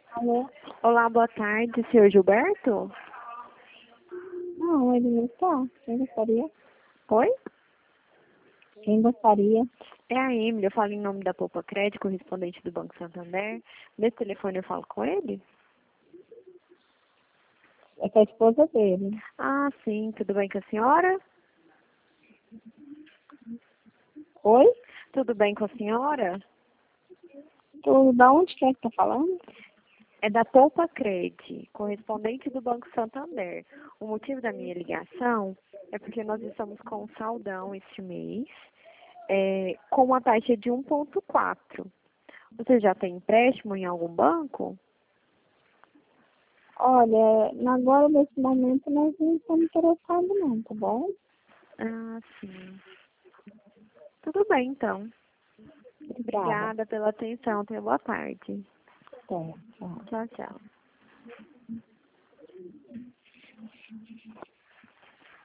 Alô? Olá, boa tarde, senhor Gilberto? Não, ele não está. Quem gostaria? Oi? Quem gostaria? É a Emily, eu falo em nome da Poupa Crédito, correspondente do Banco Santander. Nesse telefone eu falo com ele? É com a esposa dele. Ah, sim, tudo bem com a senhora? Oi? Tudo bem com a senhora? Tu, da onde que é que tá falando? É da Poupa Crédito, correspondente do Banco Santander. O motivo da minha ligação é porque nós estamos com um saldão este mês, com uma taxa de 1,4. Você já tem empréstimo em algum banco? Olha, agora nesse momento nós não estamos interessados não, tá bom? Ah, sim. Tudo bem, então. Obrigada. Obrigada pela atenção. Tenha boa tarde. Tá, tchau. Tchau, tchau.